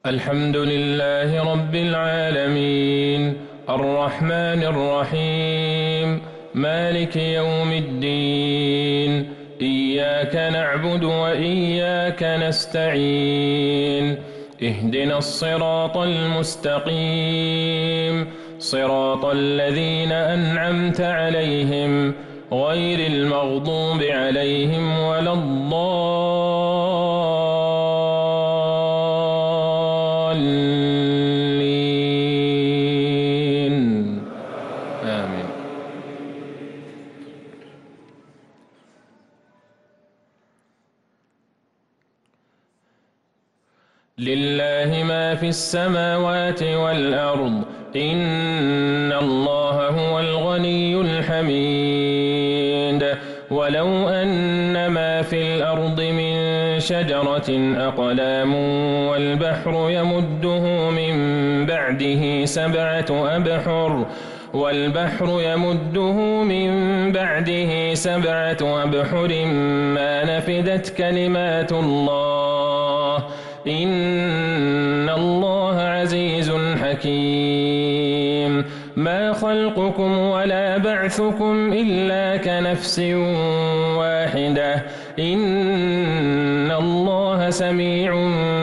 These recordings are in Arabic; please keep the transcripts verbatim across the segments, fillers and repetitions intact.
الحمد لله رب العالمين الرحمن الرحيم مالك يوم الدين إياك نعبد وإياك نستعين اهدنا الصراط المستقيم صراط الذين أنعمت عليهم غير المغضوب عليهم ولا الضالين آمين. لله ما في السماوات والأرض إن الله هو الغني الحميد ولو أن ما في الأرض من شجرة أقلام والبحر يمده من بعده سبعة أبحر والبحر يمده من بعده سبعة أبحر ما نفدت كلمات الله إن الله عزيز حكيم. ما خلقكم ولا بعثكم إلا كنفس واحدة إن الله سميع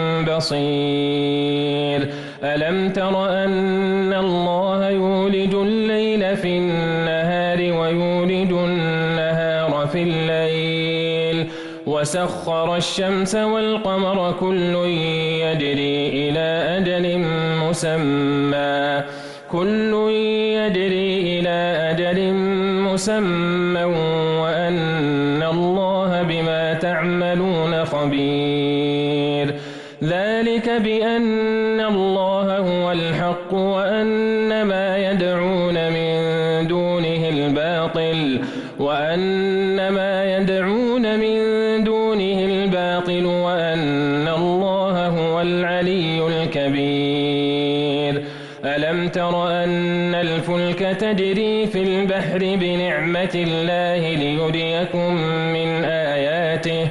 بصير. ألم تر أن الله يولج الليل في النهار ويولج النهار في الليل وسخر الشمس والقمر كل يجري إلى أجل مسمى كل يجري إلى أجل مسمى وأن الله بما تعملون خبير. ذلك بأن الله هو الحق وأن ما يدعون من دونه الباطل وأن ما يدعون من دونه الباطل وأن الله هو العلي الكبير. ألم تر أن الفلك تجري في البحر بنعمة الله ليريكم من آياته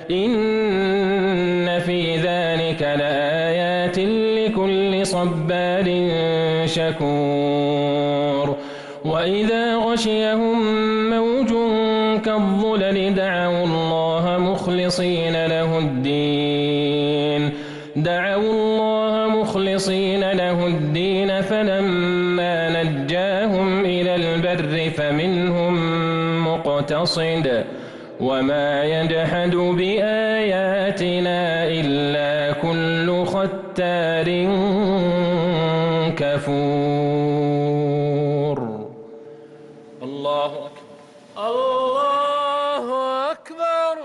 إن في ذلك لآيات لكل صبار شكور. وإذا غشيهم موج كالظلل دعوا الله مخلصين له الدين دعوا الله مخلصين له الدين فلما نجاهم إلى البر فمنهم مقتصد وما يجحد بآياتنا إلا كل ختار كفور. الله أكبر الله أكبر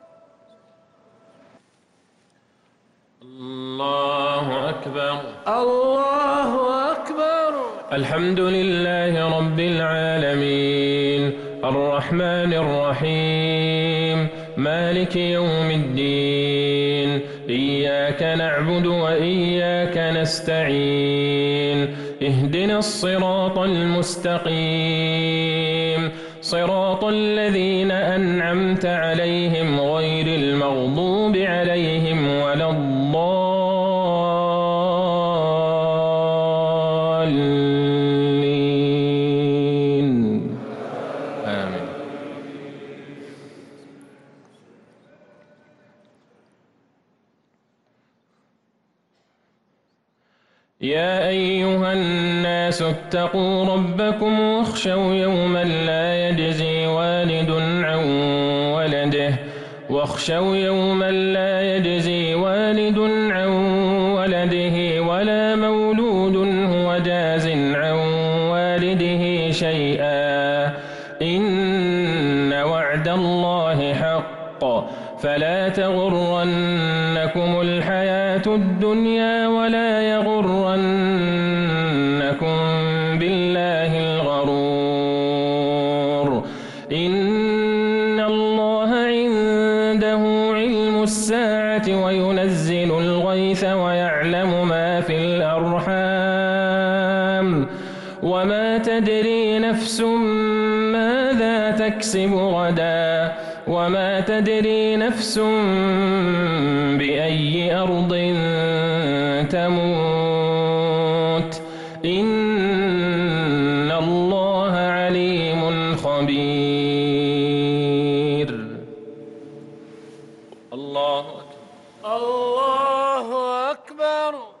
الله أكبر الله أكبر. الحمد لله رب العالمين الرحمن الرحيم مالك يوم الدين إياك نعبد وإياك نستعين اهدنا الصراط المستقيم صراط الذين أنعمت عليهم غير المغضوب عليهم ولا الضالين آمين. يا أيها الناس اتقوا ربكم واخشوا يوما لا يجزي والد عن ولده واخشوا يوما لا يجزي والد عن ولده ولا مولود هو جاز عن والده شيئا إن وعد الله حق فلا تغرنكم الحياة الدنيا ولا يغرنكم بالله الغرور. إن الله عنده علم الساعة وينزل الغيث ويعلم ما في الأرحام وما تدري نفس ماذا تكسب غدا وما تدري نفس بأي أرض تموت إن الله عليم خبير. الله أكبر. الله أكبر.